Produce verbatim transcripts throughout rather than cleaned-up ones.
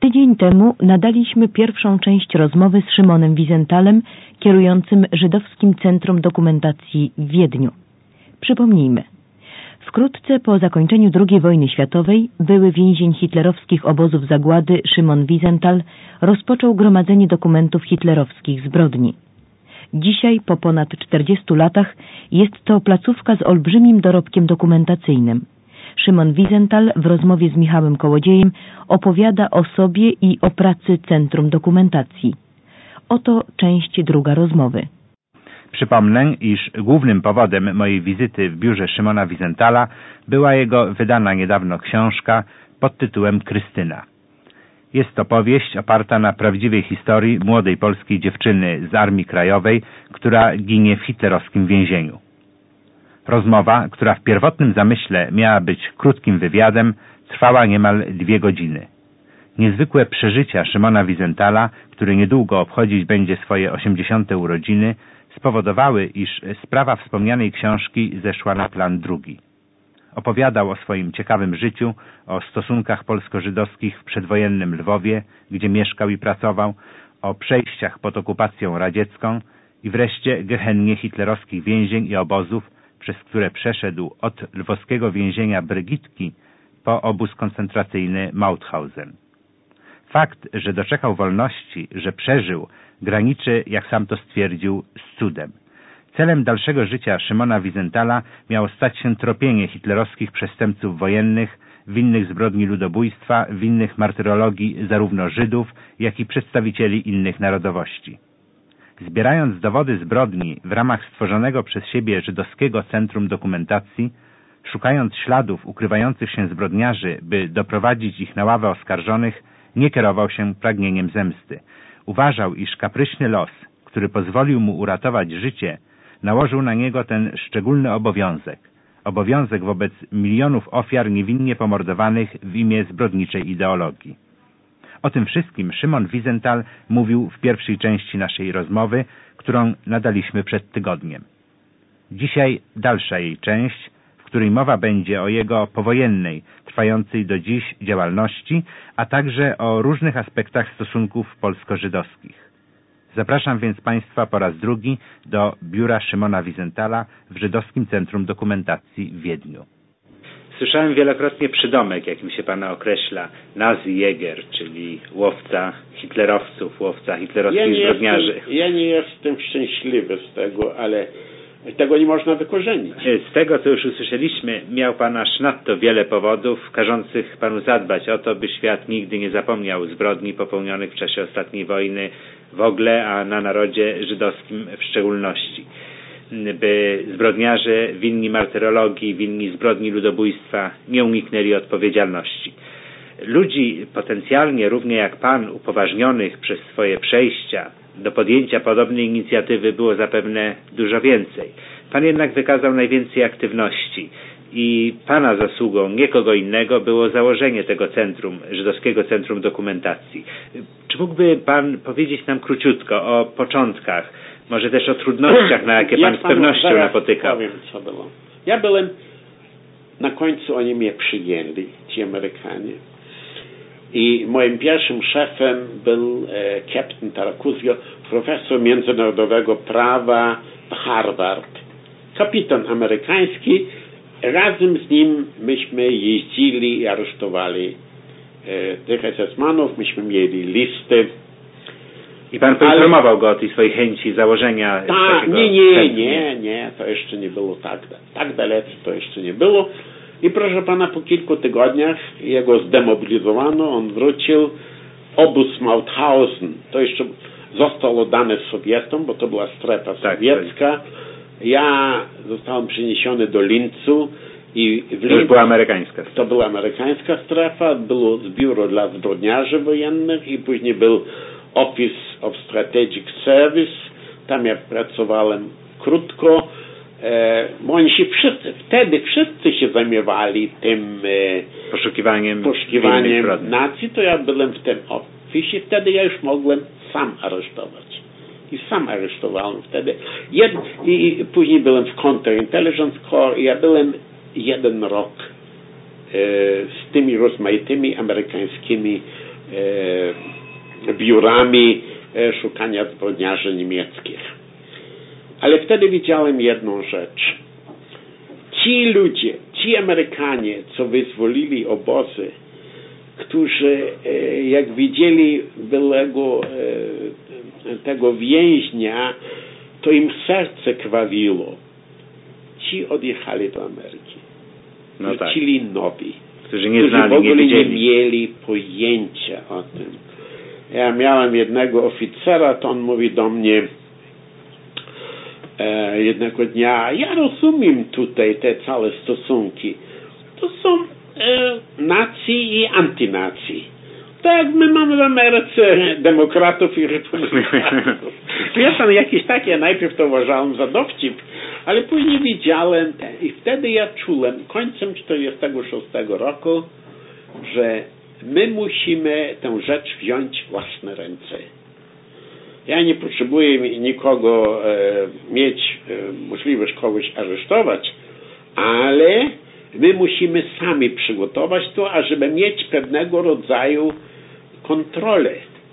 Tydzień temu nadaliśmy pierwszą część rozmowy z Szymonem Wiesentalem, kierującym Żydowskim Centrum Dokumentacji w Wiedniu. Przypomnijmy, wkrótce po zakończeniu drugiej wojny światowej były więzień hitlerowskich obozów zagłady Szymon Wiesental rozpoczął gromadzenie dokumentów hitlerowskich zbrodni. Dzisiaj, po ponad czterdziestu latach, jest to placówka z olbrzymim dorobkiem dokumentacyjnym. Szymon Wiesental w rozmowie z Michałem Kołodziejem opowiada o sobie i o pracy Centrum Dokumentacji. Oto część druga rozmowy. Przypomnę, iż głównym powodem mojej wizyty w biurze Szymona Wiesentala była jego wydana niedawno książka pod tytułem Krystyna. Jest to powieść oparta na prawdziwej historii młodej polskiej dziewczyny z Armii Krajowej, która ginie w hitlerowskim więzieniu. Rozmowa, która w pierwotnym zamyśle miała być krótkim wywiadem, trwała niemal dwie godziny. Niezwykłe przeżycia Szymona Wiesentala, który niedługo obchodzić będzie swoje osiemdziesiąte urodziny, spowodowały, iż sprawa wspomnianej książki zeszła na plan drugi. Opowiadał o swoim ciekawym życiu, o stosunkach polsko-żydowskich w przedwojennym Lwowie, gdzie mieszkał i pracował, o przejściach pod okupacją radziecką i wreszcie gehennie hitlerowskich więzień i obozów, przez które przeszedł od lwowskiego więzienia Brygitki po obóz koncentracyjny Mauthausen. Fakt, że doczekał wolności, że przeżył, graniczy, jak sam to stwierdził, z cudem. Celem dalszego życia Szymona Wiesentala miało stać się tropienie hitlerowskich przestępców wojennych, winnych zbrodni ludobójstwa, winnych martyrologii zarówno Żydów, jak i przedstawicieli innych narodowości. Zbierając dowody zbrodni w ramach stworzonego przez siebie Żydowskiego Centrum Dokumentacji, szukając śladów ukrywających się zbrodniarzy, by doprowadzić ich na ławę oskarżonych, nie kierował się pragnieniem zemsty. Uważał, iż kapryśny los, który pozwolił mu uratować życie, nałożył na niego ten szczególny obowiązek. Obowiązek wobec milionów ofiar niewinnie pomordowanych w imię zbrodniczej ideologii. O tym wszystkim Szymon Wiesental mówił w pierwszej części naszej rozmowy, którą nadaliśmy przed tygodniem. Dzisiaj dalsza jej część, w której mowa będzie o jego powojennej, trwającej do dziś działalności, a także o różnych aspektach stosunków polsko-żydowskich. Zapraszam więc Państwa po raz drugi do biura Szymona Wiesentala w Żydowskim Centrum Dokumentacji w Wiedniu. Słyszałem wielokrotnie przydomek, jakim się Pana określa, Nazi-Jäger, czyli łowca hitlerowców, łowca hitlerowskich ja zbrodniarzy. Jestem, ja nie jestem szczęśliwy z tego, ale tego nie można wykorzenić. Z tego, co już usłyszeliśmy, miał Pan aż nadto wiele powodów, każących Panu zadbać o to, by świat nigdy nie zapomniał zbrodni popełnionych w czasie ostatniej wojny w ogóle, a na narodzie żydowskim w szczególności. By zbrodniarze winni martyrologii, winni zbrodni ludobójstwa nie uniknęli odpowiedzialności. Ludzi potencjalnie, równie jak Pan, upoważnionych przez swoje przejścia do podjęcia podobnej inicjatywy było zapewne dużo więcej. Pan jednak wykazał najwięcej aktywności i Pana zasługą, nie kogo innego, było założenie tego centrum, Żydowskiego Centrum Dokumentacji. Czy mógłby Pan powiedzieć nam króciutko o początkach, może też o trudnościach, na jakie Pan ja z pewnością napotykał? Powiem, co było. Ja byłem, na końcu oni mnie przyjęli, ci Amerykanie. I moim pierwszym szefem był e, Captain Tarakuzio, profesor międzynarodowego prawa w Harvard. Kapitan amerykański. Razem z nim myśmy jeździli i aresztowali e, tych es es manów, myśmy mieli listy. I Pan poinformował Ale... go o tej swojej chęci założenia Ta, takiego nie, nie, centrum. nie, nie, to jeszcze nie było tak, tak dalece to jeszcze nie było. I proszę Pana, po kilku tygodniach jego zdemobilizowano, on wrócił, obóz Mauthausen, to jeszcze zostało oddane Sowietom, bo to była strefa tak, sowiecka. Tak. Ja zostałem przeniesiony do Lincu i w Lincu, to już była amerykańska strefa. To była amerykańska strefa, było biuro dla zbrodniarzy wojennych i później był Office of Strategic Service, tam ja pracowałem krótko. E, oni się wszyscy, wtedy wszyscy się zajmowali tym e, poszukiwaniem, poszukiwaniem nacji, to ja byłem w tym oficie, wtedy ja już mogłem sam aresztować. I sam aresztowałem wtedy. Jed, i, I później byłem w Counterintelligence Corps i ja byłem jeden rok e, z tymi rozmaitymi amerykańskimi e, biurami e, szukania zbrodniarzy niemieckich. Ale wtedy widziałem jedną rzecz. Ci ludzie, ci Amerykanie, co wyzwolili obozy, którzy e, jak widzieli byłego e, tego więźnia, to im serce krwawiło. Ci odjechali do Ameryki. No Wrócili tak. nowi, Którzy nie którzy znali, w ogóle nie, nie mieli pojęcia o tym. Ja miałem jednego oficera, to on mówi do mnie e, jednego dnia, ja rozumiem tutaj te całe stosunki. To są e, nacji i antynacji. Tak, my mamy w Ameryce demokratów i republikanów. Wiesz, tam jakieś takie, ja najpierw to uważałem za dowcip, ale później widziałem i wtedy ja czułem, końcem czterdziestego szóstego roku, że my musimy tę rzecz wziąć w własne ręce. Ja nie potrzebuję nikogo e, mieć e, możliwość kogoś aresztować, ale my musimy sami przygotować to, ażeby mieć pewnego rodzaju kontrolę.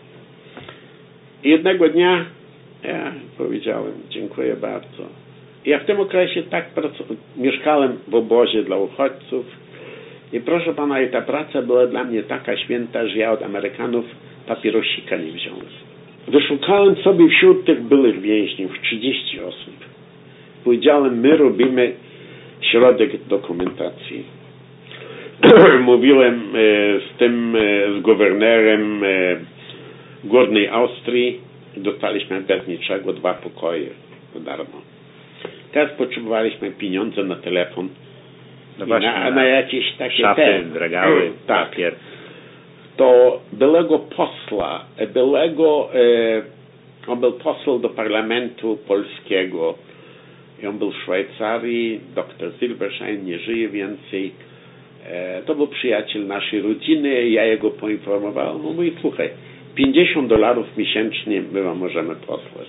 I jednego dnia ja powiedziałem, dziękuję bardzo. Ja w tym okresie tak mieszkałem w obozie dla uchodźców i proszę pana, i ta praca była dla mnie taka święta, że ja od Amerykanów papierosika nie wziąłem. Wyszukałem sobie wśród tych byłych więźniów trzydzieści osób. Powiedziałem, my robimy środek dokumentacji. Mówiłem e, z tym, e, z guwernerem e, Górnej Austrii. Dostaliśmy bez niczego dwa pokoje za darmo. Teraz potrzebowaliśmy pieniądze na telefon. No właśnie, na, na jakieś takie szafy, te, regały, tak. papier. To byłego posła, byłego, e, on był poseł do parlamentu polskiego. I on był w Szwajcarii, doktor Silberschein nie żyje więcej. E, to był przyjaciel naszej rodziny, ja jego poinformowałem. On mówi, słuchaj, pięćdziesiąt dolarów miesięcznie my wam możemy posłać.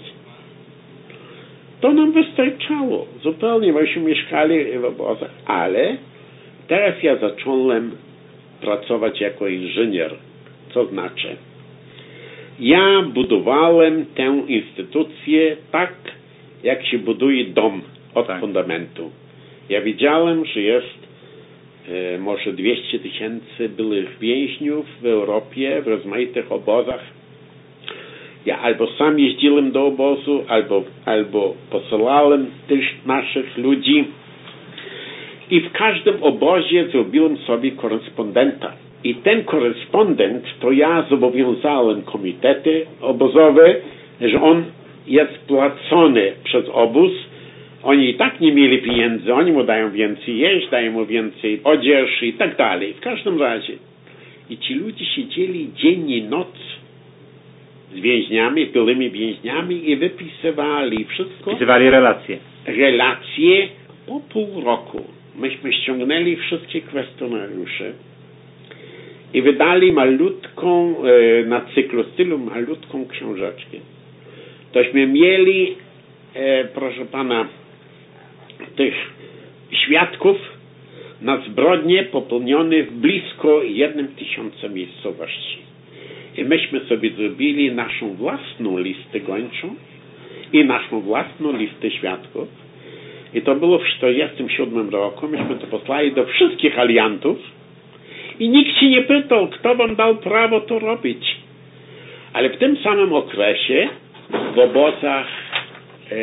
To nam wystarczało. Zupełnie, myśmy mieszkali w obozach, ale teraz ja zacząłem pracować jako inżynier. Co znaczy? Ja budowałem tę instytucję tak, jak się buduje dom od tak. fundamentu. Ja widziałem, że jest e, może dwieście tysięcy byłych więźniów w Europie, w rozmaitych obozach. Ja albo sam jeździłem do obozu, albo, albo posyłałem też naszych ludzi. I w każdym obozie zrobiłem sobie korespondenta. I ten korespondent, to ja zobowiązałem komitety obozowe, że on jest płacony przez obóz. Oni i tak nie mieli pieniędzy, oni mu dają więcej jeść, dają mu więcej odzież i tak dalej. W każdym razie. I ci ludzie siedzieli dzień i noc z więźniami, byłymi więźniami i wypisywali wszystko. Wypisywali relacje. Relacje po pół roku. Myśmy ściągnęli wszystkie kwestionariusze i wydali malutką, e, na cyklostylu malutką książeczkę. Tośmy mieli, e, proszę pana, tych świadków na zbrodnie popełnione w blisko jednym tysiącu miejscowości. I myśmy sobie zrobili naszą własną listę gończą i naszą własną listę świadków. I to było w tysiąc dziewięćset czterdziestym siódmym roku. Myśmy to posłali do wszystkich aliantów i nikt się nie pytał, kto wam dał prawo to robić. Ale w tym samym okresie w obozach e,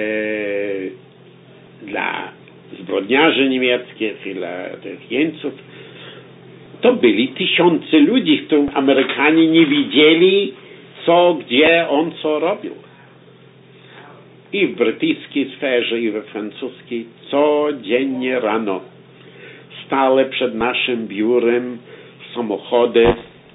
dla zbrodniarzy niemieckich i dla tych jeńców to byli tysiące ludzi, którym Amerykanie nie widzieli, co, gdzie on co robił. I w brytyjskiej sferze, i we francuskiej codziennie rano stale przed naszym biurem samochody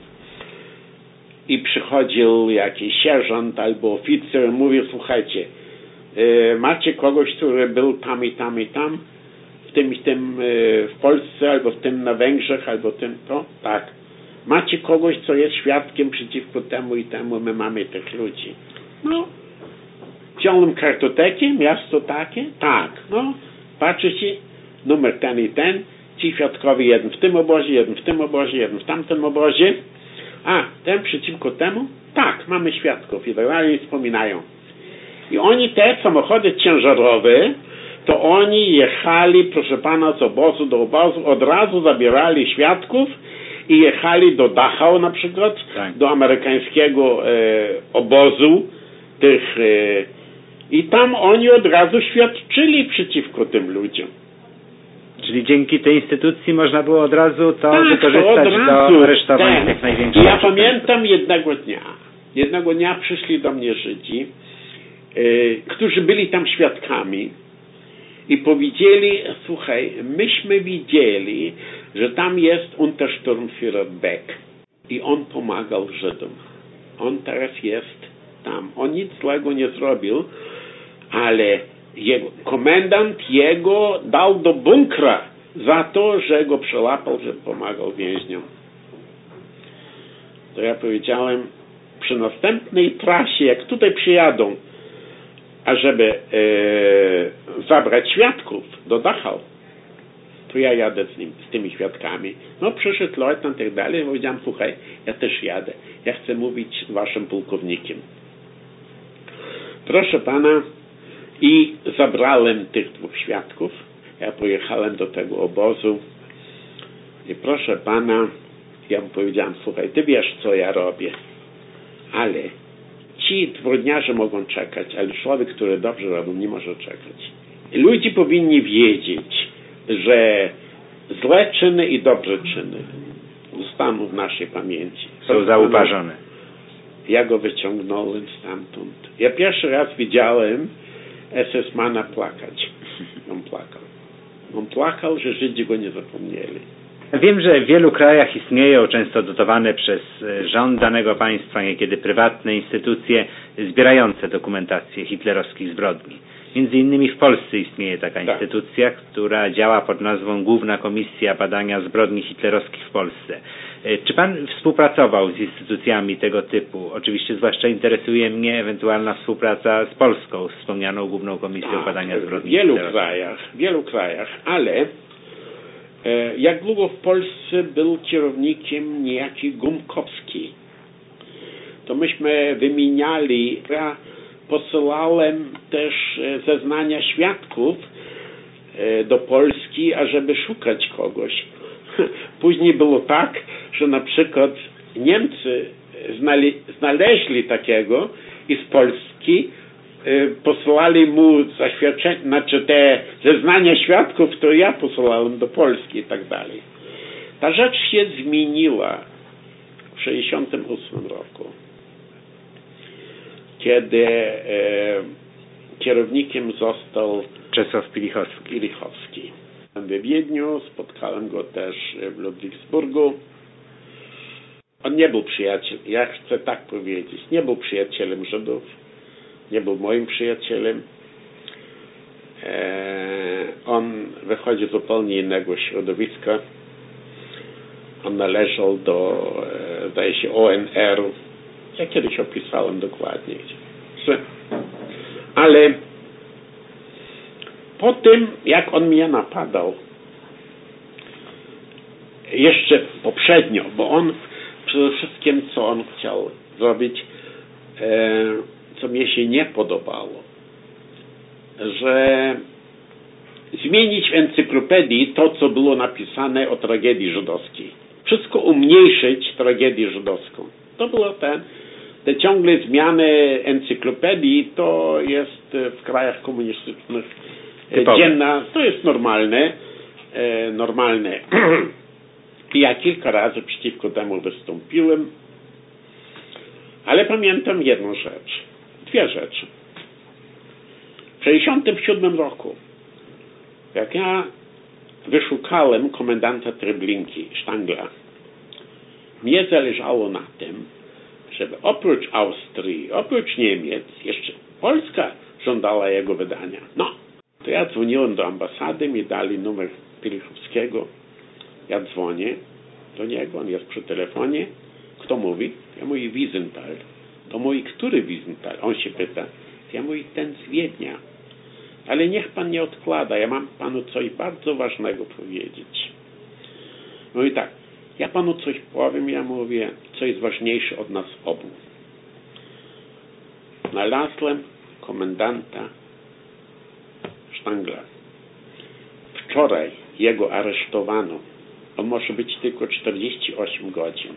i przychodził jakiś sierżant albo oficer i mówił, słuchajcie, e, macie kogoś, który był tam i tam i tam, w tym i tym e, w Polsce, albo w tym na Węgrzech, albo tym to? Tak. Macie kogoś, co jest świadkiem przeciwko temu i temu, my mamy tych ludzi. No, wziąłem kartotekę, miasto takie, tak, no, patrzycie, numer ten i ten, ci świadkowie, jeden w tym obozie, jeden w tym obozie, jeden w tamtym obozie. A, ten przeciwko temu? Tak, mamy świadków i tak dalej, wspominają. I oni te samochody ciężarowe, to oni jechali, proszę pana, z obozu do obozu, od razu zabierali świadków i jechali do Dachau na przykład, tak. do amerykańskiego e, obozu tych e, i tam oni od razu świadczyli przeciwko tym ludziom. Czyli dzięki tej instytucji można było od razu to tak, wykorzystać od razu, do aresztowania tak. tych największych. Ja pamiętam jednego dnia, jednego dnia przyszli do mnie Żydzi, e, którzy byli tam świadkami i powiedzieli, słuchaj, myśmy widzieli, że tam jest Untersturmführer Beck i on pomagał Żydom. On teraz jest tam. On nic złego nie zrobił, ale jego, komendant jego dał do bunkra za to, że go przelapał, że pomagał więźniom. To ja powiedziałem, przy następnej trasie, jak tutaj przyjadą, ażeby e, zabrać świadków do Dachau, to ja jadę z nim, z tymi świadkami. No przyszedł leutnant i tak dalej, i powiedziałem, słuchaj, ja też jadę. Ja chcę mówić z waszym pułkownikiem. Proszę pana, i zabrałem tych dwóch świadków. Ja pojechałem do tego obozu i proszę pana, ja mu powiedziałem, słuchaj, ty wiesz, co ja robię, ale ci zbrodniarze mogą czekać, ale człowiek, który dobrze robi, nie może czekać. Ludzie powinni wiedzieć, że złe czyny i dobre czyny zostaną w naszej pamięci. Są zauważone. Ja go wyciągnąłem stamtąd. Ja pierwszy raz widziałem es esmana płakać. On płakał. On płakał, że Żydzi go nie zapomnieli. Wiem, że w wielu krajach istnieją, często dotowane przez rząd danego państwa, niekiedy prywatne instytucje zbierające dokumentację hitlerowskich zbrodni. Między innymi w Polsce istnieje taka tak. instytucja, która działa pod nazwą Główna Komisja Badania Zbrodni Hitlerowskich w Polsce. Czy pan współpracował z instytucjami tego typu? Oczywiście zwłaszcza interesuje mnie ewentualna współpraca z Polską, z wspomnianą Główną Komisją tak, Badania Zbrodni w wielu Hitlerowskich. krajach, w wielu krajach, ale e, jak długo w Polsce był kierownikiem niejaki Gumkowski, to myśmy wymieniali, ja posyłałem też zeznania świadków do Polski, ażeby szukać kogoś. Później było tak, że na przykład Niemcy znali, znaleźli takiego i z Polski posłali mu zaświadczenie, znaczy te zeznania świadków, które ja posłałem do Polski i tak dalej. Ta rzecz się zmieniła w sześćdziesiątym ósmym roku. Kiedy e, kierownikiem został Czesław Pilichowski. Pilichowski. We Wiedniu, spotkałem go też w Ludwigsburgu. On nie był przyjacielem, ja chcę tak powiedzieć, nie był przyjacielem Żydów, nie był moim przyjacielem. E, on wychodzi z zupełnie innego środowiska. On należał do, e, zdaje się, O N R. Ja kiedyś opisałem dokładnie. Ale po tym, jak on mnie napadał, jeszcze poprzednio, bo on przede wszystkim, co on chciał zrobić, e, co mnie się nie podobało, że zmienić w encyklopedii to, co było napisane o tragedii żydowskiej. Wszystko umniejszyć tragedię żydowską. To było ten, te ciągle zmiany encyklopedii, to jest w krajach komunistycznych typowe. Dzienna, to jest normalne, e, normalne. Ja kilka razy przeciwko temu wystąpiłem, ale pamiętam jedną rzecz, dwie rzeczy. W sześćdziesiątym siódmym roku, jak ja wyszukałem komendanta Treblinki, Stangla, mnie zależało na tym, żeby oprócz Austrii, oprócz Niemiec, jeszcze Polska żądała jego wydania. No, to ja dzwoniłem do ambasady, mi dali numer Pilichowskiego. Ja dzwonię do niego, on jest przy telefonie. Kto mówi? Ja mówię Wiesenthal. To mówi, który Wiesenthal? On się pyta. Ja mówię, ten z Wiednia. Ale niech pan nie odkłada, ja mam panu coś bardzo ważnego powiedzieć. Mówi tak, Ja panu coś powiem, ja mówię, co jest ważniejsze od nas obu. Znalazłem komendanta Sztangla. Wczoraj jego aresztowano. On może być tylko czterdzieści osiem godzin.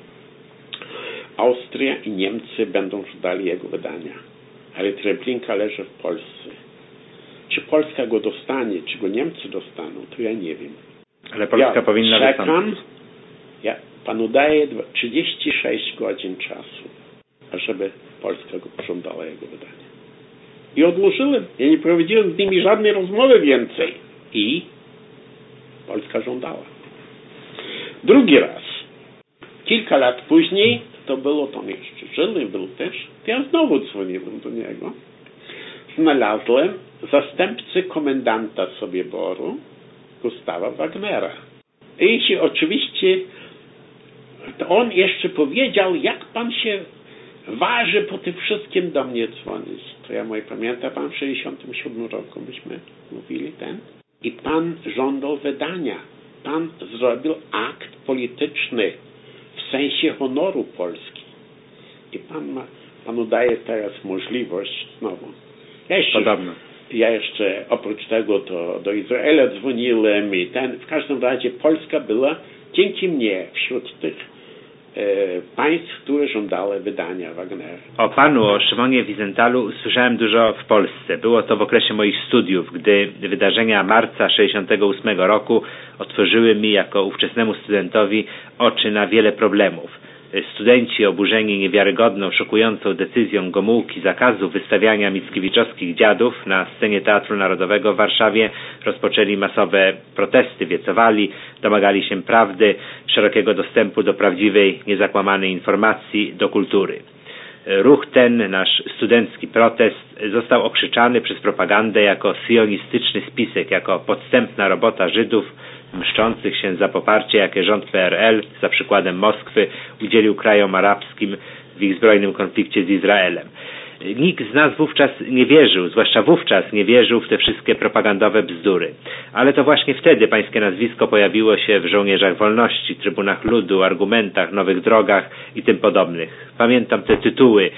Austria i Niemcy będą żądali jego wydania. Ale Treblinka leży w Polsce. Czy Polska go dostanie, czy go Niemcy dostaną, to ja nie wiem. Ale Polska ja powinna czekam, wystąpić. Ja panu daję trzydzieści sześć godzin czasu, ażeby Polska go pożądała jego wydania. I odłożyłem. Ja nie prowadziłem z nimi żadnej rozmowy więcej. I Polska żądała. Drugi raz. Kilka lat później, to było tam jeszcze żyły, był też, to ja znowu dzwoniłem do niego. Znalazłem zastępcę komendanta Sobieboru, Gustawa Wagnera. I oczywiście to on jeszcze powiedział, jak pan się waży po tym wszystkim do mnie dzwonić. To ja mówię, pamięta pan w sześćdziesiątym siódmym roku myśmy mówili ten? I pan żądał wydania. Pan zrobił akt polityczny w sensie honoru Polski. I pan ma, panu daje teraz możliwość znowu. Ja jeszcze, Podobno. Ja jeszcze oprócz tego to do Izraela dzwoniłem i ten, w każdym razie Polska była dzięki mnie wśród tych e, państw, które żądały wydania Wagnera. O panu, o Szymonie Wizentalu słyszałem dużo w Polsce. Było to w okresie moich studiów, gdy wydarzenia marca sześćdziesiątego ósmego roku otworzyły mi jako ówczesnemu studentowi oczy na wiele problemów. Studenci oburzeni niewiarygodną, szokującą decyzją Gomułki zakazu wystawiania mickiewiczowskich dziadów na scenie Teatru Narodowego w Warszawie rozpoczęli masowe protesty, wiecowali, domagali się prawdy, szerokiego dostępu do prawdziwej, niezakłamanej informacji, do kultury. Ruch ten, nasz studencki protest, został okrzyczany przez propagandę jako sionistyczny spisek, jako podstępna robota Żydów mszczących się za poparcie, jakie rząd P R L, za przykładem Moskwy, udzielił krajom arabskim w ich zbrojnym konflikcie z Izraelem. Nikt z nas wówczas nie wierzył, zwłaszcza wówczas nie wierzył w te wszystkie propagandowe bzdury. Ale to właśnie wtedy pańskie nazwisko pojawiło się w Żołnierzach Wolności, Trybunach Ludu, Argumentach, Nowych Drogach i tym podobnych. Pamiętam te tytuły.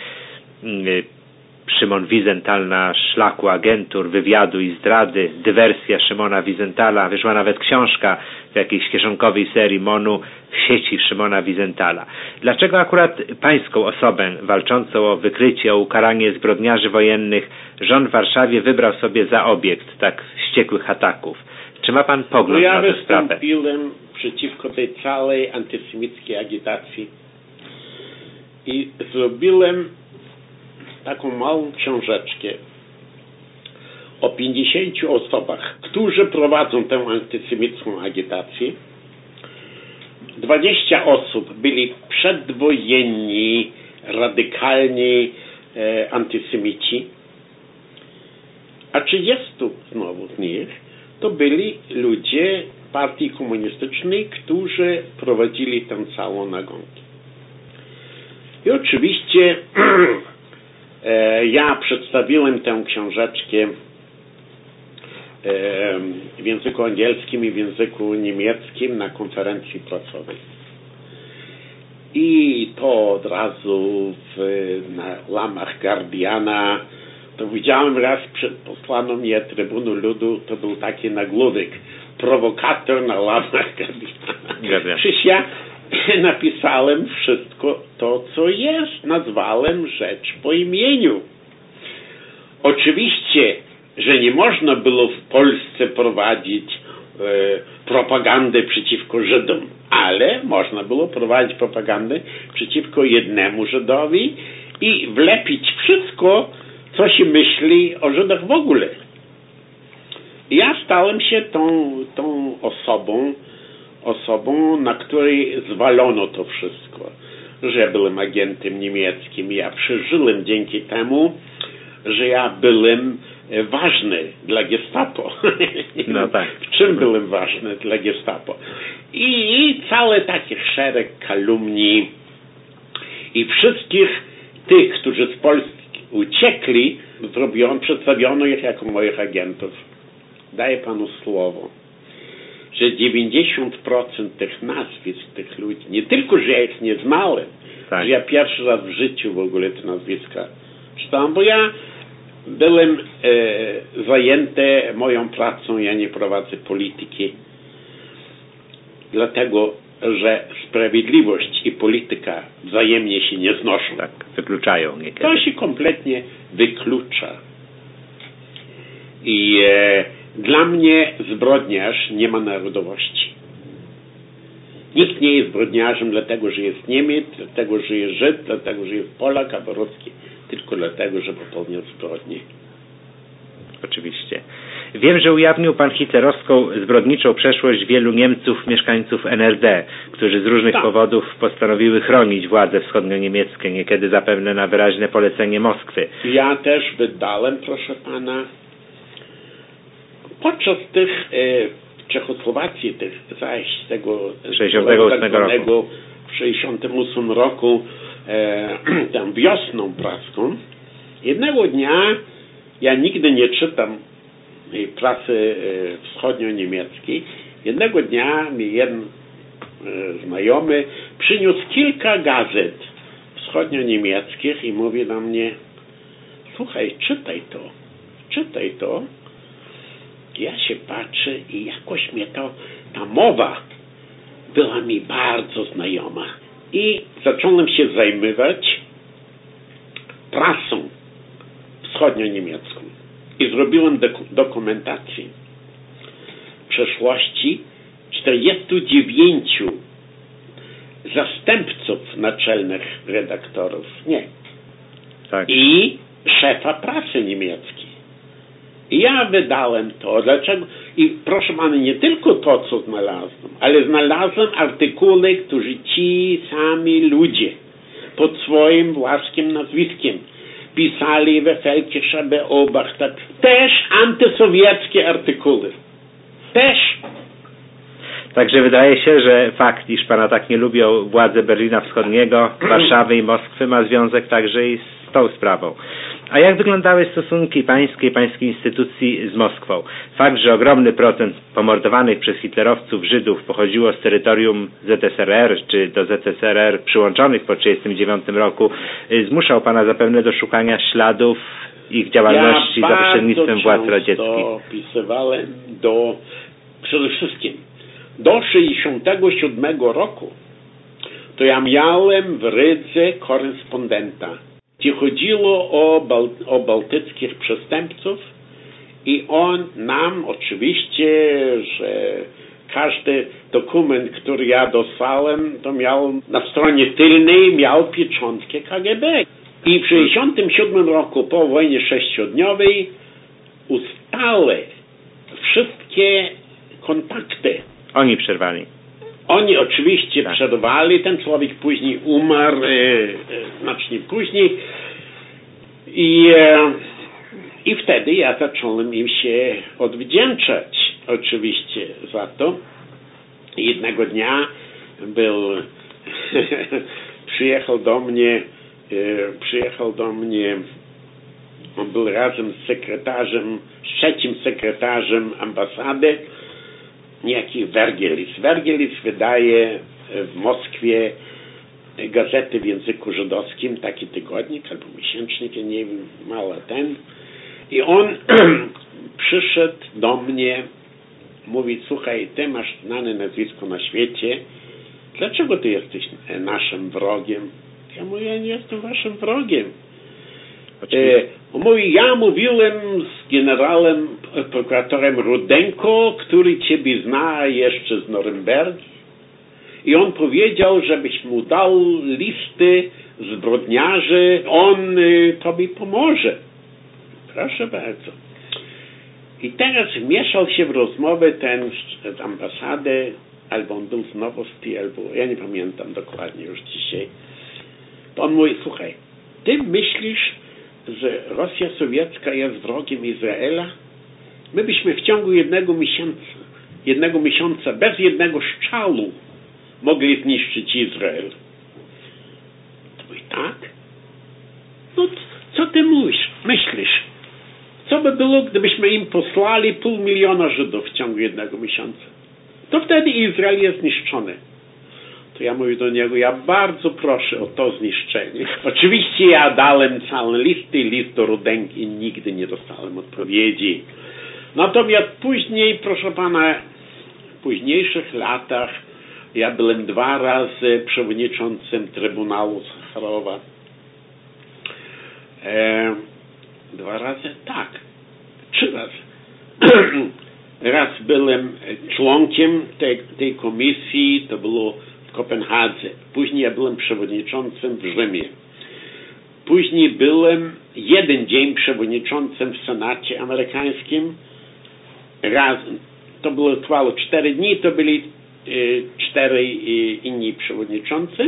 Szymon Wizental na szlaku agentur, wywiadu i zdrady, dywersja Szymona Wizentala, wyszła nawet książka w jakiejś kieszonkowej serii Monu w sieci Szymona Wizentala. Dlaczego akurat pańską osobę walczącą o wykrycie, o ukaranie zbrodniarzy wojennych rząd w Warszawie wybrał sobie za obiekt tak wściekłych ataków? Czy ma pan pogląd no ja na tę sprawę? Ja wystąpiłem przeciwko tej całej antysemickiej agitacji i zrobiłem taką małą książeczkę o pięćdziesięciu osobach, którzy prowadzą tę antysemicką agitację. dwadzieścia osób byli przedwojenni, radykalni e, antysemici, a trzydziestu znowu z nich to byli ludzie partii komunistycznej, którzy prowadzili tę całą nagonkę. I oczywiście ja przedstawiłem tę książeczkę w języku angielskim i w języku niemieckim na konferencji prasowej. I to od razu w, na łamach Guardiana, to widziałem raz, przed, posłano mnie Trybunu Ludu, to był taki nagłówek, prowokator na łamach Guardiana. Przecież ja napisałem wszystko to, co jest. Nazwałem rzecz po imieniu. Oczywiście, że nie można było w Polsce prowadzić e, propagandę przeciwko Żydom, ale można było prowadzić propagandę przeciwko jednemu Żydowi i wlepić wszystko, co się myśli o Żydach w ogóle. Ja stałem się tą, tą osobą, osobą, na której zwalono to wszystko. Że ja byłem agentem niemieckim. Ja przeżyłem dzięki temu, że ja byłem ważny dla Gestapo. No tak. W czym byłem ważny dla Gestapo? I, i cały taki szereg kalumnii i wszystkich tych, którzy z Polski uciekli, zrobiono, przedstawiono ich jako moich agentów. Daję panu słowo, że dziewięćdziesiąt procent tych nazwisk tych ludzi, nie tylko, że ja ich nie znałem, tak. Że ja pierwszy raz w życiu w ogóle te nazwiska czytałem, bo ja byłem e, zajęty moją pracą, ja nie prowadzę polityki, dlatego, że sprawiedliwość i polityka wzajemnie się nie znoszą. Tak, wykluczają niekiedy. To się kompletnie wyklucza. I e, dla mnie zbrodniarz nie ma narodowości. Nikt nie jest zbrodniarzem dlatego, że jest Niemiec, dlatego, że jest Żyd, dlatego, że jest Polak albo Ruski. Tylko dlatego, że popełnił zbrodnię. Oczywiście. Wiem, że ujawnił pan hitlerowską zbrodniczą przeszłość wielu Niemców, mieszkańców N R D, którzy z różnych tak. powodów postanowiły chronić władze wschodnio-niemieckie, niekiedy zapewne na wyraźne polecenie Moskwy. Ja też wydałem, proszę pana, podczas tych e, Czechosłowacji, tych zajść tego sześćdziesiątego ósmego roku. W sześćdziesiątym ósmym roku e, tam wiosną praską. Jednego dnia, ja nigdy nie czytam prasy e, wschodnio-niemieckiej, jednego dnia mi jeden e, znajomy przyniósł kilka gazet wschodnio-niemieckich i mówi do mnie: słuchaj, czytaj to, czytaj to. Ja się patrzę i jakoś mnie to, ta mowa była mi bardzo znajoma. I zacząłem się zajmować prasą wschodnio-niemiecką. I zrobiłem dok- dokumentację przeszłości czterdziestu dziewięciu zastępców naczelnych redaktorów. Nie. Tak. I szefa prasy niemieckiej. I ja wydałem to. Dlaczego? I proszę pana, nie tylko to, co znalazłem, ale znalazłem artykuły, którzy ci sami ludzie pod swoim własnym nazwiskiem pisali we Völkischer Beobachter. Też antysowieckie artykuły. Też. Także wydaje się, że fakt, iż pana tak nie lubią władze Berlina Wschodniego, Warszawy i Moskwy, ma związek także i z tą sprawą. A jak wyglądały stosunki pańskiej, pańskiej instytucji z Moskwą? Fakt, że ogromny procent pomordowanych przez hitlerowców Żydów pochodziło z terytorium Z S R R czy do Z S R R przyłączonych po tysiąc dziewięćset trzydziestym dziewiątym roku zmuszał pana zapewne do szukania śladów ich działalności ja za pośrednictwem władz radzieckich. Ja opisywałem do, przede wszystkim do sześćdziesiątego siódmego roku to ja miałem w Rydze korespondenta, gdzie chodziło o, bal, o bałtyckich przestępców i on nam oczywiście, że każdy dokument, który ja dostałem, to miał na stronie tylnej miał pieczątkę K G B. I w sześćdziesiątym siódmym roku po wojnie sześciodniowej ustały wszystkie kontakty. Oni przerwali. Oni oczywiście tak. przerwali, ten człowiek później umarł, e, e, znacznie później i, e, i wtedy ja zacząłem im się odwdzięczać oczywiście za to. Jednego dnia był przyjechał do mnie e, przyjechał do mnie on był razem z sekretarzem, z trzecim sekretarzem ambasady, niejaki Wergelis. Wergelis wydaje w Moskwie gazety w języku żydowskim, taki tygodnik albo miesięcznik, ja nie wiem, mało ten. I on przyszedł do mnie, mówi: słuchaj, ty masz znane nazwisko na świecie, dlaczego ty jesteś naszym wrogiem? Ja mówię: ja nie jestem waszym wrogiem. E, on mówi: ja mówiłem z generałem, prokuratorem Rudenko, który ciebie zna jeszcze z Norymbergi. I on powiedział, żebyś mu dał listy zbrodniarzy, on y, tobie pomoże. Proszę bardzo. I teraz wmieszał się w rozmowę ten z ambasady, albo on był z Nowosti, albo ja nie pamiętam dokładnie już dzisiaj. To on mówi: słuchaj, ty myślisz, że Rosja sowiecka jest wrogiem Izraela? My byśmy w ciągu jednego miesiąca, jednego miesiąca bez jednego strzału mogli zniszczyć Izrael. To mówi: tak? No co ty mówisz? Myślisz? Co by było, gdybyśmy im posłali pół miliona Żydów w ciągu jednego miesiąca? to wtedy Izrael jest zniszczony. To ja mówię do niego, ja bardzo proszę o to zniszczenie. Oczywiście ja dałem cały list i list do Rudenki i nigdy nie dostałem odpowiedzi. Natomiast później, proszę pana, w późniejszych latach ja byłem dwa razy przewodniczącym Trybunału Sacharowa. E, dwa razy? Tak. Trzy razy. Raz byłem członkiem tej, tej komisji, to było w Kopenhadze. Później ja byłem przewodniczącym w Rzymie. Później byłem jeden dzień przewodniczącym w Senacie amerykańskim. Raz, to było trwało cztery dni, to byli y, cztery y, inni przewodniczący.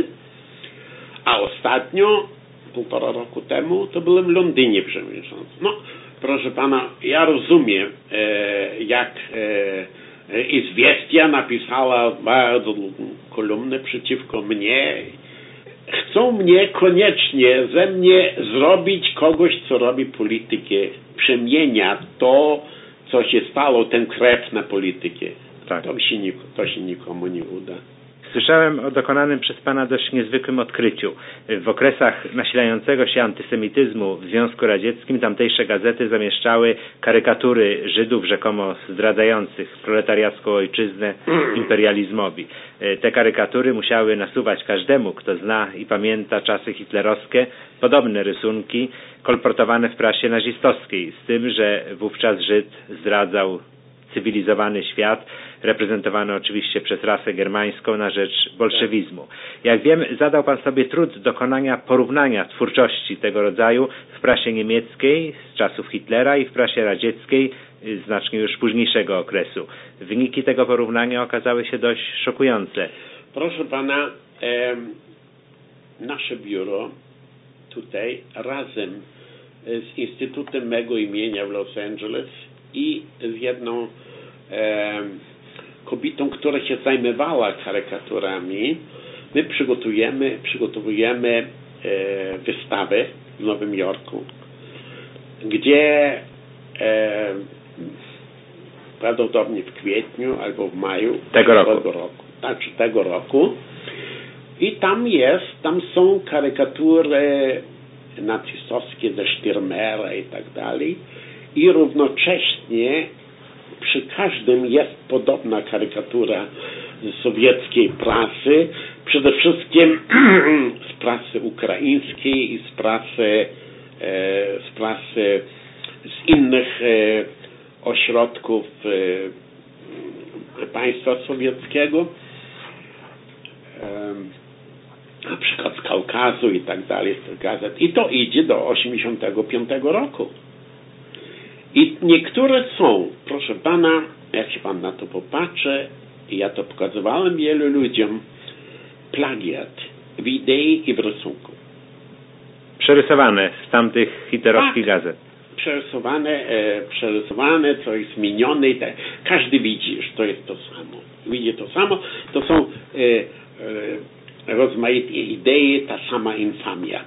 A ostatnio, półtora roku temu, to byłem w Londynie przewodniczącym. No, proszę pana, ja rozumiem, e, jak e, Izwiestia napisała bardzo długą kolumnę przeciwko mnie. Chcą mnie koniecznie ze mnie zrobić kogoś, co robi politykę. Przemienia to, co się stało, tę krew na politykę. Tak. To się, to się nikomu nie uda. Słyszałem o dokonanym przez pana dość niezwykłym odkryciu. W okresach nasilającego się antysemityzmu w Związku Radzieckim tamtejsze gazety zamieszczały karykatury Żydów rzekomo zdradzających proletariacką ojczyznę imperializmowi. Te karykatury musiały nasuwać każdemu, kto zna i pamięta czasy hitlerowskie, podobne rysunki kolportowane w prasie nazistowskiej, z tym, że wówczas Żyd zdradzał cywilizowany świat, reprezentowany oczywiście przez rasę germańską na rzecz bolszewizmu. Jak wiem, zadał pan sobie trud dokonania porównania twórczości tego rodzaju w prasie niemieckiej z czasów Hitlera i w prasie radzieckiej znacznie już późniejszego okresu. Wyniki tego porównania okazały się dość szokujące. Proszę pana, e, nasze biuro tutaj razem z Instytutem mego imienia w Los Angeles i z jedną e, kobietą, która się zajmowała karykaturami, my przygotujemy, przygotowujemy e, wystawę w Nowym Jorku, gdzie e, prawdopodobnie w kwietniu albo w maju tego roku. roku, znaczy tego roku, i tam jest, tam są karykatury nazistowskie ze Stürmera i tak dalej, i równocześnie przy każdym jest podobna karykatura z sowieckiej prasy, przede wszystkim z prasy ukraińskiej i z prasy, e, z prasy z innych e, ośrodków e, państwa sowieckiego, e, na przykład z Kaukazu i tak dalej, z tych gazet. I to idzie do osiemdziesiątego piątego roku. I niektóre są, proszę pana, jak się pan na to popatrzy, i ja to pokazywałem wielu ludziom, plagiat w idei i w rysunku. Przerysowane z tamtych hitlerowskich tak, gazet. Przerysowane, e, przerysowane, coś zmienione. I tak. Każdy widzi, że to jest to samo. Widzi to samo. To są e, e, rozmaite idee, ta sama infamia.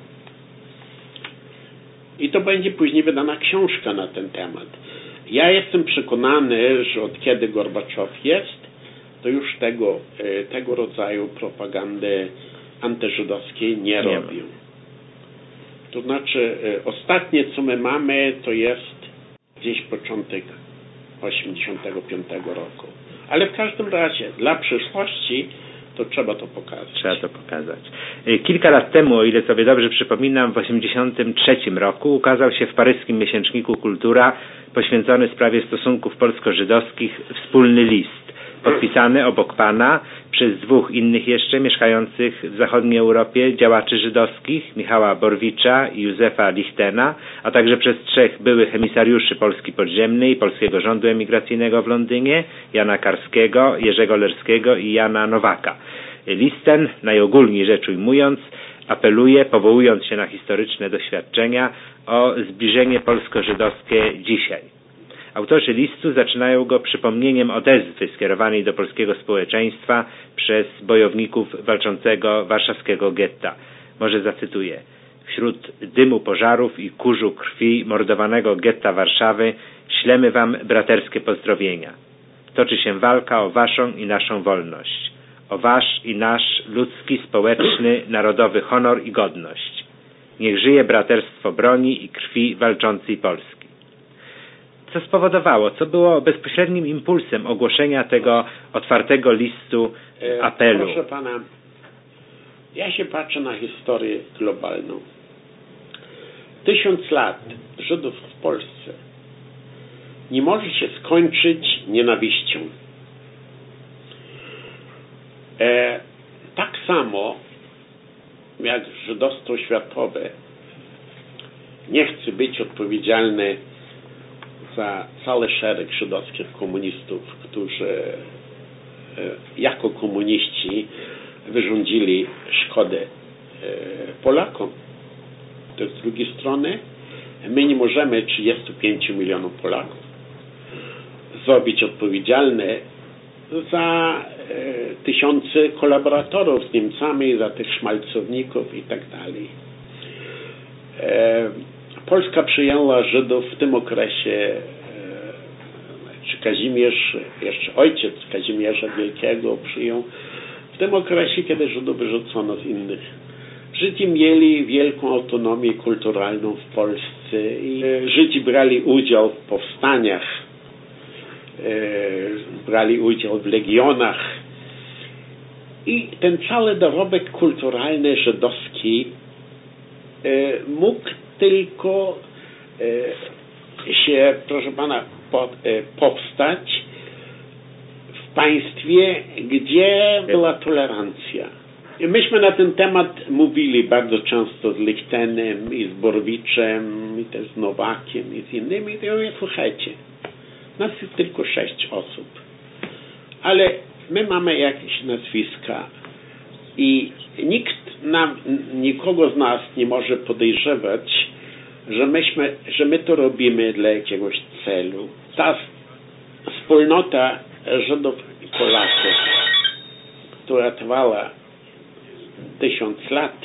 I to będzie później wydana książka na ten temat. Ja jestem przekonany, że od kiedy Gorbaczow jest, to już tego, tego rodzaju propagandy antyżydowskiej nie robią. To znaczy, ostatnie co my mamy, to jest gdzieś początek osiemdziesiątego piątego roku. Ale w każdym razie, dla przyszłości to trzeba to pokazać. Trzeba to pokazać. Kilka lat temu, o ile sobie dobrze przypominam, w osiemdziesiątym trzecim roku ukazał się w paryskim miesięczniku Kultura poświęcony sprawie stosunków polsko-żydowskich wspólny list, podpisany obok pana przez dwóch innych jeszcze mieszkających w zachodniej Europie działaczy żydowskich, Michała Borwicza i Józefa Lichtena, a także przez trzech byłych emisariuszy Polski Podziemnej i Polskiego Rządu Emigracyjnego w Londynie, Jana Karskiego, Jerzego Lerskiego i Jana Nowaka. List ten, najogólniej rzecz ujmując, apeluje, powołując się na historyczne doświadczenia, o zbliżenie polsko-żydowskie dzisiaj. Autorzy listu zaczynają go przypomnieniem odezwy skierowanej do polskiego społeczeństwa przez bojowników walczącego warszawskiego getta. Może zacytuję. Wśród dymu pożarów i kurzu krwi mordowanego getta Warszawy ślemy wam braterskie pozdrowienia. toczy się walka o waszą i naszą wolność, o wasz i nasz ludzki, społeczny, narodowy honor i godność. Niech żyje braterstwo broni i krwi walczącej Polski. Co spowodowało, co było bezpośrednim impulsem ogłoszenia tego otwartego listu apelu? Proszę pana, ja się patrzę na historię globalną. Tysiąc lat Żydów w Polsce nie może się skończyć nienawiścią. E, tak samo jak żydostwo światowe nie chce być odpowiedzialne za cały szereg żydowskich komunistów, którzy e, jako komuniści wyrządzili szkodę e, Polakom. To z drugiej strony my nie możemy trzydziestu pięciu milionów Polaków zrobić odpowiedzialne za e, tysiące kolaboratorów z Niemcami, za tych szmalcowników i tak dalej. E, Polska przyjęła Żydów w tym okresie, e, czy Kazimierz, jeszcze ojciec Kazimierza Wielkiego przyjął w tym okresie, kiedy Żydów wyrzucono z innych. Żydzi mieli wielką autonomię kulturalną w Polsce i e, Żydzi brali udział w powstaniach, e, brali udział w legionach i ten cały dorobek kulturalny żydowski e, mógł tylko e, się, proszę pana, po, e, powstać w państwie, gdzie była tolerancja. Myśmy na ten temat mówili bardzo często z Lichtenem i z Borowiczem i też z Nowakiem i z innymi. I ja mówię, słuchajcie, nas jest tylko sześć osób, ale my mamy jakieś nazwiska i nikt nam, nikogo z nas nie może podejrzewać, że myśmy, że my to robimy dla jakiegoś celu. Ta wspólnota Żydów i Polaków, która trwała tysiąc lat,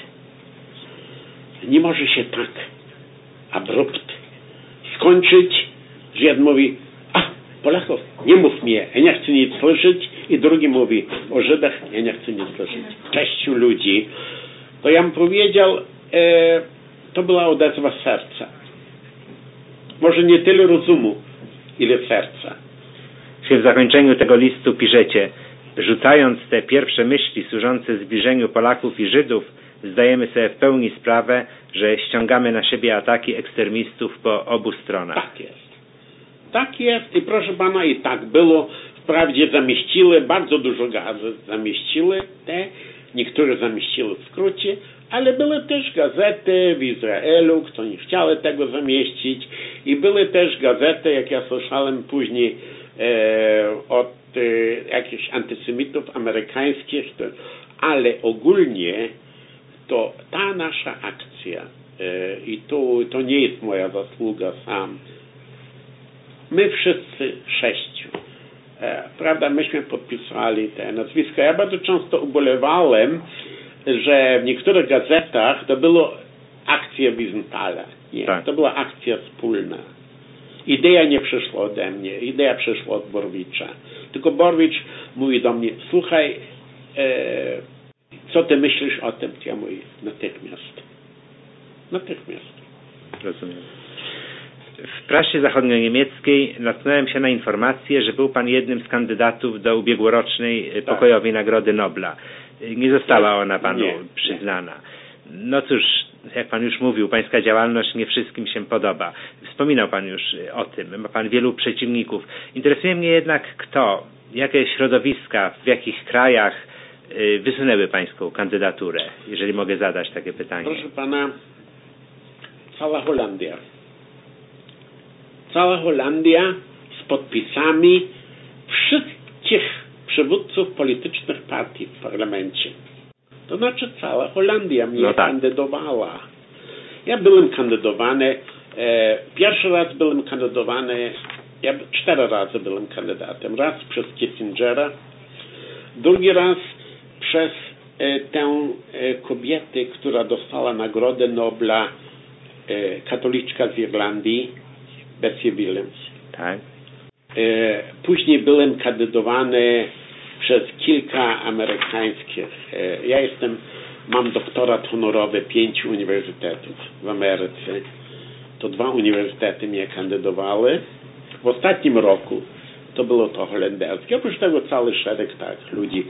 nie może się tak abrupt skończyć, że jeden mówi, a Polaków, nie mów mnie, ja nie chcę nic słyszeć, i drugi mówi o Żydach, ja nie chcę nic słyszeć. Sześciu ludzi, to ja bym powiedział, e, to była odezwa serca. Może nie tyle rozumu, ile serca. W zakończeniu tego listu piszecie: rzucając te pierwsze myśli służące zbliżeniu Polaków i Żydów, zdajemy sobie w pełni sprawę, że ściągamy na siebie ataki ekstremistów po obu stronach. Tak jest. Tak jest i proszę pana, i tak było. Wprawdzie zamieściły, bardzo dużo gazet zamieściły te, niektóre zamieściły w skrócie, ale były też gazety w Izraelu, które nie chciały tego zamieścić, i były też gazety, jak ja słyszałem później e, od e, jakichś antysemitów amerykańskich, to, ale ogólnie to ta nasza akcja, e, i to, to nie jest moja zasługa sam, my wszyscy sześciu, e, prawda, myśmy podpisali te nazwiska. Ja bardzo często ubolewałem, że w niektórych gazetach to było akcja Wiesenthala. Nie, tak. To była akcja wspólna. Idea nie przyszła ode mnie, idea przyszła od Borowicza. Tylko Borowicz mówi do mnie, słuchaj, e, co ty myślisz o tym? Ja mówię, natychmiast. Natychmiast. Rozumiem. W prasie zachodnio-niemieckiej natknąłem się na informację, że był pan jednym z kandydatów do ubiegłorocznej tak. pokojowej Nagrody Nobla. Nie została ona panu nie, przyznana. No cóż, jak pan już mówił, pańska działalność nie wszystkim się podoba. Wspominał pan już o tym. Ma pan wielu przeciwników. Interesuje mnie jednak kto, jakie środowiska, w jakich krajach wysunęły pańską kandydaturę, jeżeli mogę zadać takie pytanie. Proszę pana, cała Holandia. Cała Holandia z podpisami wszystkich przywódców politycznych partii w parlamencie. To znaczy cała Holandia mnie no tak. kandydowała. Ja byłem kandydowany, e, pierwszy raz byłem kandydowany, ja cztery razy byłem kandydatem. Raz przez Kissingera, drugi raz przez e, tę e, kobietę, która dostała Nagrodę Nobla, e, katoliczka z Irlandii, Bessie Williams. Tak. Później byłem kandydowany przez kilka amerykańskich. Ja jestem, mam doktorat honorowy pięciu uniwersytetów w Ameryce. To dwa uniwersytety mnie kandydowały. W ostatnim roku to było to holenderskie. Oprócz tego cały szereg tak ludzi,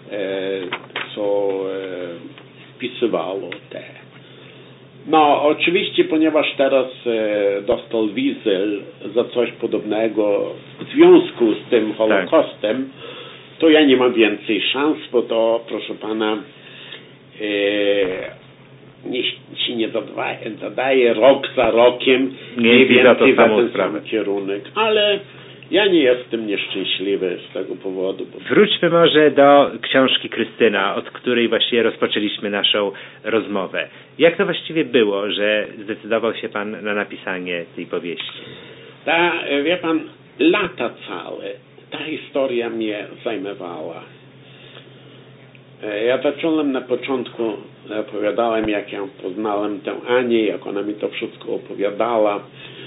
co wpisywało te. No, oczywiście, ponieważ teraz e, dostał Wiesel za coś podobnego w związku z tym Holokaustem, tak, to ja nie mam więcej szans, bo to, proszę pana, e, nie, się nie zadaje, zadaje rok za rokiem, nie, nie więcej za ten sam kierunek, ale ja nie jestem nieszczęśliwy z tego powodu. Bo... Wróćmy może do książki Krystyna, od której właśnie rozpoczęliśmy naszą rozmowę. Jak to właściwie było, że zdecydował się pan na napisanie tej powieści? Ta, wie pan, lata całe ta historia mnie zajmowała. Ja zacząłem na początku, opowiadałem, jak ja poznałem tę Anię, jak ona mi to wszystko opowiadała.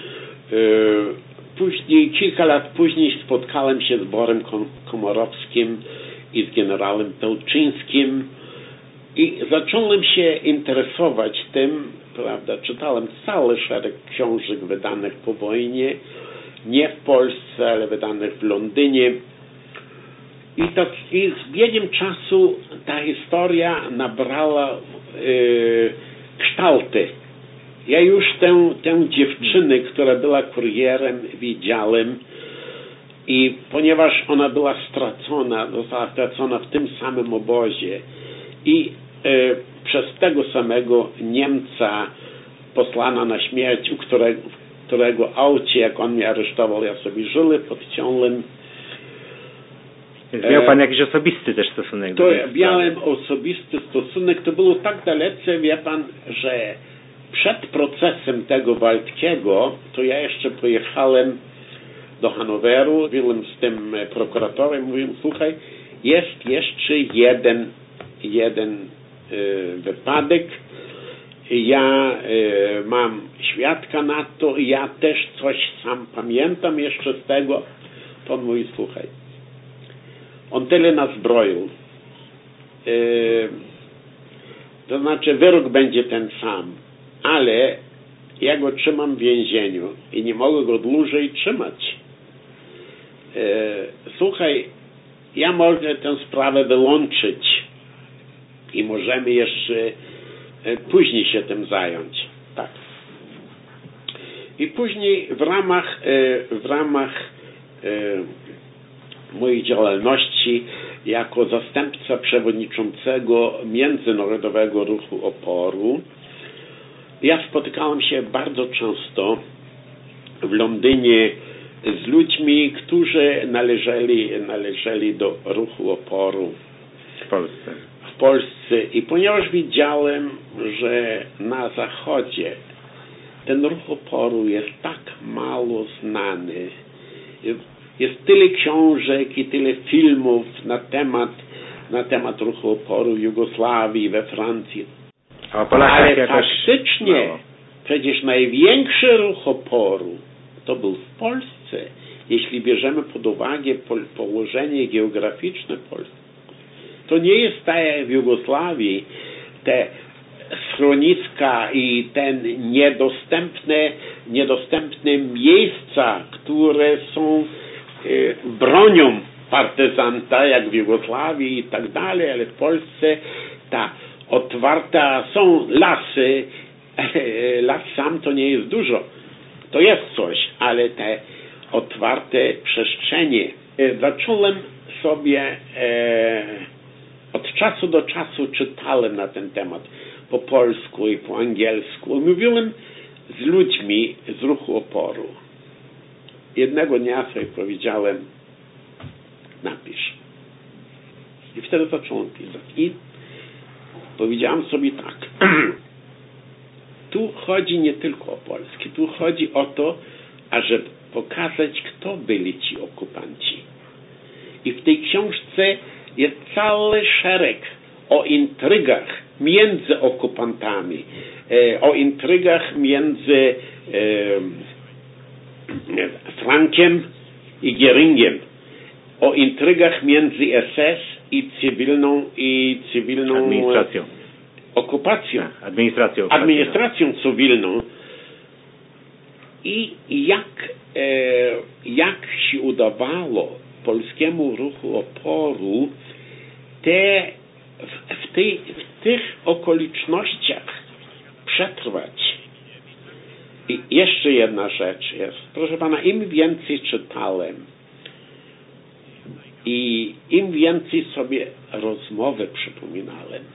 Później, kilka lat później spotkałem się z Borem Komorowskim i z generałem Pełczyńskim i zacząłem się interesować tym, prawda, czytałem cały szereg książek wydanych po wojnie, nie w Polsce, ale wydanych w Londynie. I, to, i z biegiem czasu ta historia nabrała yy, kształty. Ja już tę, tę dziewczynę, która była kurierem, widziałem i ponieważ ona była stracona, została stracona w tym samym obozie i e, przez tego samego Niemca posłana na śmierć, u którego, którego aucie, jak on mnie aresztował, ja sobie żyłem pod ciągłym. Więc miał pan jakiś osobisty też stosunek to do tego? Miałem osobisty stosunek, to było tak dalece, wie pan, że przed procesem tego Waldkiego, to ja jeszcze pojechałem do Hanoweru, byłem z tym prokuratorem, mówiłem, słuchaj, jest jeszcze jeden, jeden y, wypadek, ja y, mam świadka na to, ja też coś sam pamiętam jeszcze z tego, to on mówi, słuchaj, on tyle nas zbroił, y, to znaczy wyrok będzie ten sam, ale ja go trzymam w więzieniu i nie mogę go dłużej trzymać. E, słuchaj, ja mogę tę sprawę wyłączyć i możemy jeszcze e, później się tym zająć. Tak. I później w ramach e, w ramach e, mojej działalności jako zastępca przewodniczącego Międzynarodowego Ruchu Oporu ja spotykałem się bardzo często w Londynie z ludźmi, którzy należeli, należeli do ruchu oporu w Polsce. w Polsce. I ponieważ widziałem, że na Zachodzie ten ruch oporu jest tak mało znany, jest tyle książek i tyle filmów na temat, na temat ruchu oporu w Jugosławii, we Francji. Ale faktycznie mało. Przecież największy ruch oporu to był w Polsce. Jeśli bierzemy pod uwagę położenie geograficzne Polski, to nie jest tak jak w Jugosławii te schroniska i te niedostępne, niedostępne miejsca, które są y, bronią partyzanta, jak w Jugosławii i tak dalej, ale w Polsce ta otwarta są lasy, las sam to nie jest dużo, to jest coś, ale te otwarte przestrzenie. Zacząłem sobie e, od czasu do czasu czytałem na ten temat po polsku i po angielsku. Mówiłem z ludźmi z ruchu oporu. Jednego dnia sobie powiedziałem, napisz. I wtedy zacząłem pisać. I powiedziałem sobie tak. Tu chodzi nie tylko o Polskę. Tu chodzi o to, ażeby pokazać, kto byli ci okupanci. I w tej książce jest cały szereg o intrygach między okupantami, e, o intrygach między e, Frankiem i Geringiem o intrygach między S S i cywilną i cywilną administracją. okupacją. Tak, administracją. Administracją cywilną. I jak, e, jak się udawało polskiemu ruchu oporu te, w, w, tej, w tych okolicznościach przetrwać. I jeszcze jedna rzecz jest. Proszę pana, im więcej czytałem i im więcej sobie rozmowy przypominałem,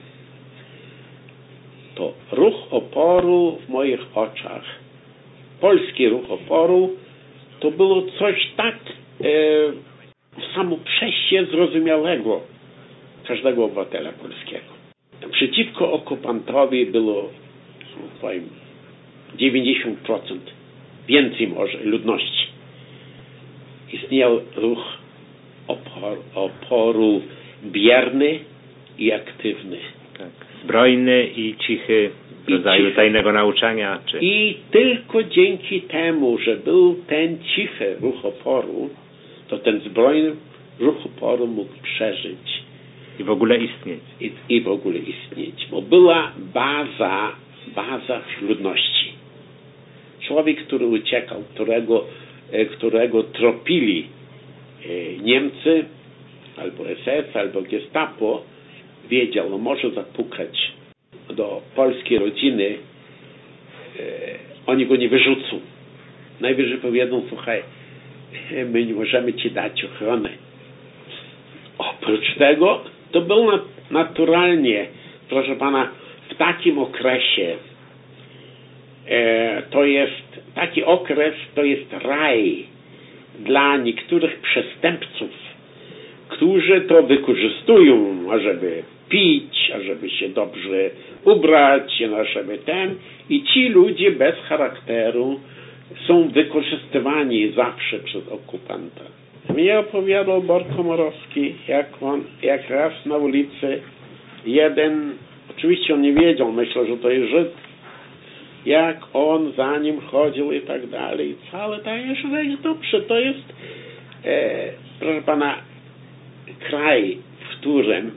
to ruch oporu w moich oczach, polski ruch oporu, to było coś tak e, samo przejście zrozumiałego każdego obywatela polskiego. Przeciwko okupantowi było, powiem, dziewięćdziesiąt procent więcej może ludności. Istniał ruch oporu, oporu bierny i aktywny. Tak. Zbrojny i cichy w I rodzaju cichy. tajnego nauczania. Czy... I tylko dzięki temu, że był ten cichy ruch oporu, to ten zbrojny ruch oporu mógł przeżyć. I w ogóle istnieć. I, i w ogóle istnieć. Bo była baza, baza ludności. Człowiek, który uciekał, którego, którego tropili Niemcy, albo S S, albo Gestapo, wiedział, no może zapukać do polskiej rodziny, e, oni go nie wyrzucą. Najwyżej powiedzą, słuchaj, my nie możemy ci dać ochrony. Oprócz tego, to było naturalnie, proszę pana, w takim okresie, e, to jest, taki okres to jest raj dla niektórych przestępców, którzy to wykorzystują, ażeby pić, ażeby się dobrze ubrać, ażeby ten. I ci ludzie bez charakteru są wykorzystywani zawsze przez okupanta. Mnie opowiadał Bor Komorowski, jak on, jak raz na ulicy jeden, oczywiście on nie wiedział, myślał, że to jest Żyd, jak on za nim chodził i tak dalej. Całe tak jest dobrze. To jest, e, proszę pana, kraj, w którym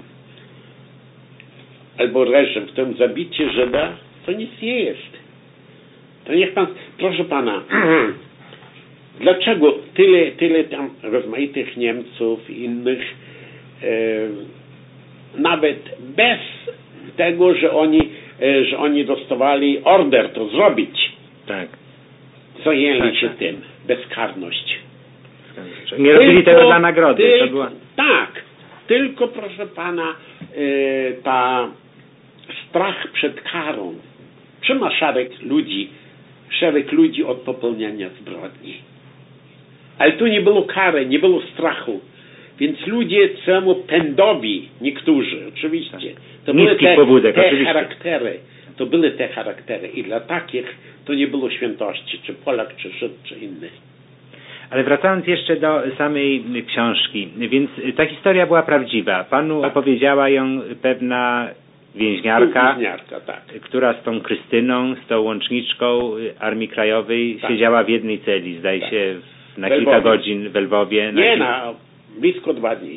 albo reżim, w którym zabicie Żyda, to nic nie jest. To niech pan, proszę pana, dlaczego tyle, tyle tam rozmaitych Niemców i innych, e, nawet bez tego, że oni, e, że oni dostawali order to zrobić, tak. zajęli tak, się tak. tym, bezkarność. Nie robili tego dla nagrody. Tylko, to była... Tak, tylko proszę pana, e, ta strach przed karą trzyma szereg ludzi, szereg ludzi od popełniania zbrodni. Ale tu nie było kary, nie było strachu. Więc ludzie całemu pędowi, niektórzy oczywiście, to były te, pobudek, te oczywiście. charaktery, to były te charaktery i dla takich to nie było świętości, czy Polak, czy Żyd, czy inny. Ale wracając jeszcze do samej książki, więc ta historia była prawdziwa. Panu tak. opowiedziała ją pewna więźniarka, więźniarka tak. która z tą Krystyną, z tą łączniczką Armii Krajowej tak. siedziała w jednej celi, zdaje tak. się, na Lwowie. kilka godzin w Lwowie. Nie, na, na blisko dwa dni.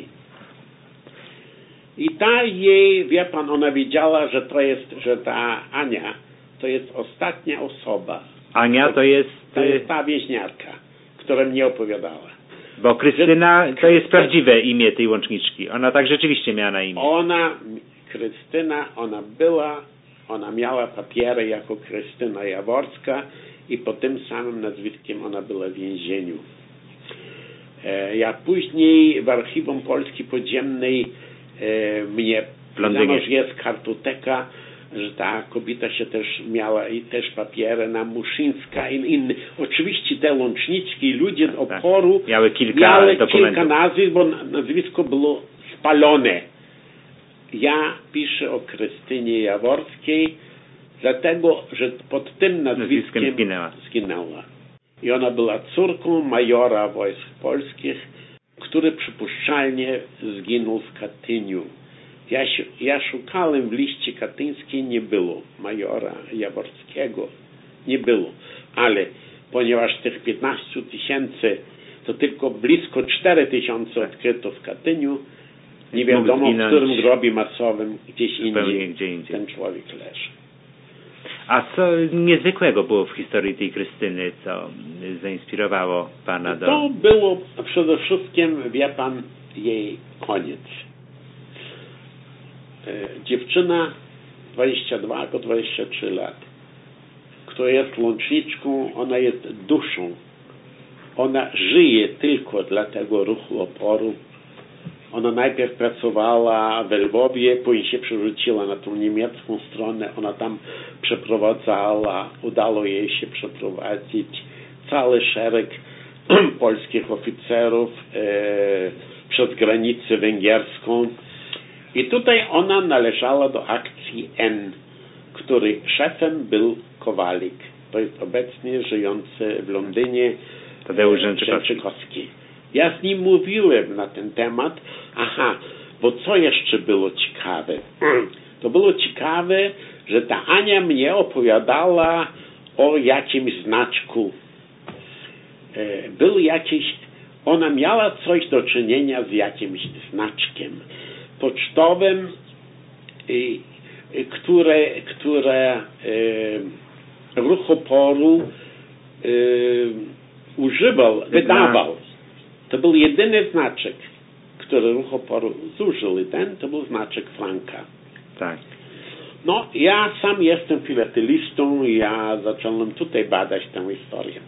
I ta jej, wie pan, ona wiedziała, że to jest, że ta Ania to jest ostatnia osoba. Ania to jest... To jest ta więźniarka, która mnie opowiadała. Bo Krystyna to jest prawdziwe imię tej łączniczki. Ona tak rzeczywiście miała na imię. Ona, Krystyna, ona była, ona miała papiery jako Krystyna Jaworska i pod tym samym nazwiskiem ona była w więzieniu. E, ja później w Archiwum Polski Podziemnej e, mnie powiedziano, że jest kartoteka, że ta kobieta się też miała i też papiery na Muszyńska i inny. Oczywiście te łączniczki, ludzie z oporu tak. miały kilka miały dokumentów. kilka nazwisk, bo nazwisko było spalone. Ja piszę o Krystynie Jaworskiej, dlatego, że pod tym nazwiskiem, nazwiskiem zginęła. zginęła. I ona była córką majora wojsk polskich, który przypuszczalnie zginął w Katyniu. Ja, ja szukałem w liście katyńskiej, nie było majora Jaworskiego. Nie było. Ale ponieważ tych piętnaście tysięcy to tylko blisko cztery tysiące odkryto w Katyniu. Nie wiadomo, w którym grobie masowym gdzieś indziej, gdzie indziej ten człowiek leży. A co niezwykłego było w historii tej Krystyny, co zainspirowało pana do... To było przede wszystkim, wie pan, jej koniec. Dziewczyna dwadzieścia dwa albo dwadzieścia trzy lat, która jest łączniczką, ona jest duszą. Ona żyje tylko dla tego ruchu oporu. Ona najpierw pracowała w Lwowie, później się przerzuciła na tą niemiecką stronę. Ona tam przeprowadzała, udało jej się przeprowadzić cały szereg polskich oficerów e, przez granicę węgierską. I tutaj ona należała do akcji N, której szefem był Kowalik. To jest obecnie żyjący w Londynie Tadeusz Rzęczykowski. Ja z nim mówiłem na ten temat. Aha, bo co jeszcze było ciekawe? To było ciekawe, że ta Ania mnie opowiadała o jakimś znaczku. Był jakiś, ona miała coś do czynienia z jakimś znaczkiem pocztowym, które, które ruch oporu używał, wydawał. To był jedyny znaczek, który ruch oporu zużył, i ten to był znaczek Franka. Tak. No, ja sam jestem filatelistą i ja zacząłem tutaj badać tę historię.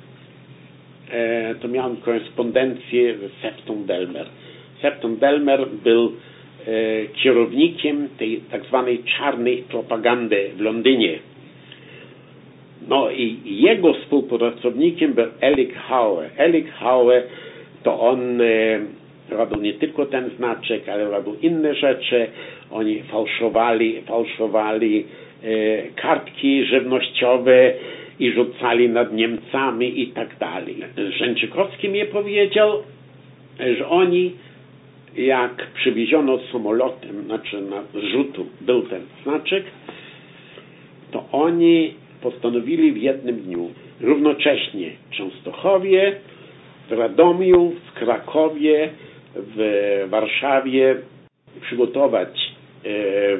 E, to miałem korespondencję z Septą Delmer. Septon Delmer był e, kierownikiem tej tak zwanej czarnej propagandy w Londynie. No i jego współpracownikiem był Elik Howe. Elik Howe to on e, robił nie tylko ten znaczek, ale robił inne rzeczy. Oni fałszowali, fałszowali e, kartki żywnościowe i rzucali nad Niemcami i tak dalej. Rzęczykowski mi powiedział, że oni, jak przywieziono samolotem, znaczy na zrzutu był ten znaczek, to oni postanowili w jednym dniu równocześnie w Częstochowie, w Radomiu, w Krakowie, w Warszawie przygotować e,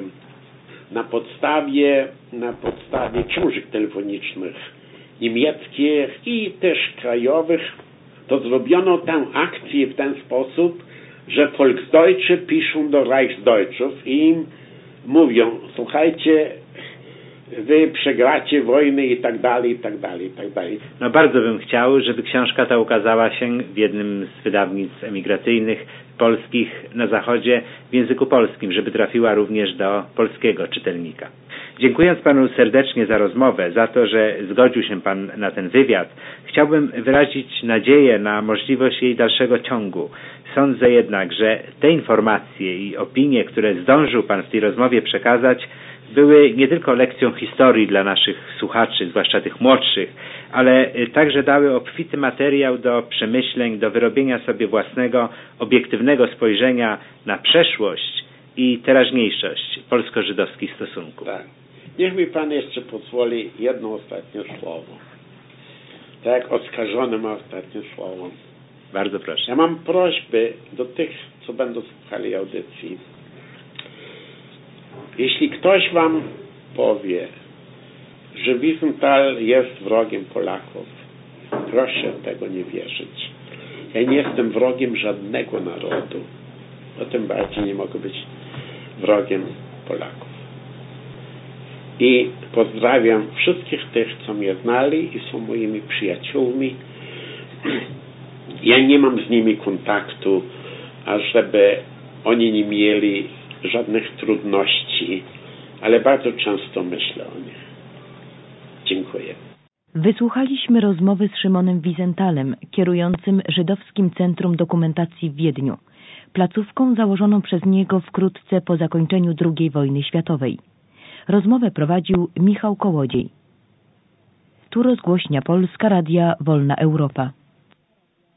na podstawie na podstawie książek telefonicznych niemieckich i też krajowych. To zrobiono tę akcję w ten sposób, że Volksdeutsche piszą do Reichsdeutschów i im mówią: słuchajcie, wy przegracie wojnę i tak dalej, i tak dalej, i tak dalej. No bardzo bym chciał, żeby książka ta ukazała się w jednym z wydawnictw emigracyjnych polskich na Zachodzie w języku polskim, żeby trafiła również do polskiego czytelnika. Dziękując panu serdecznie za rozmowę, za to, że zgodził się pan na ten wywiad, chciałbym wyrazić nadzieję na możliwość jej dalszego ciągu. Sądzę jednak, że te informacje i opinie, które zdążył pan w tej rozmowie przekazać, były nie tylko lekcją historii dla naszych słuchaczy, zwłaszcza tych młodszych, ale także dały obfity materiał do przemyśleń, do wyrobienia sobie własnego, obiektywnego spojrzenia na przeszłość i teraźniejszość polsko-żydowskich stosunków. Tak. Niech mi pan jeszcze pozwoli jedno ostatnie słowo. Tak jak oskarżony ma ostatnie słowo. Bardzo proszę. Ja mam prośbę do tych, co będą słuchali audycji. Jeśli ktoś wam powie, że Wiesenthal jest wrogiem Polaków, proszę tego nie wierzyć. Ja nie jestem wrogiem żadnego narodu, a tym bardziej nie mogę być wrogiem Polaków. I pozdrawiam wszystkich tych, co mnie znali i są moimi przyjaciółmi. Ja nie mam z nimi kontaktu, ażeby oni nie mieli żadnych trudności, ale bardzo często myślę o nich. Dziękuję. Wysłuchaliśmy rozmowy z Szymonem Wiesenthalem, kierującym Żydowskim Centrum Dokumentacji w Wiedniu, placówką założoną przez niego wkrótce po zakończeniu drugiej wojny światowej. Rozmowę prowadził Michał Kołodziej. Tu rozgłośnia Polska Radia Wolna Europa.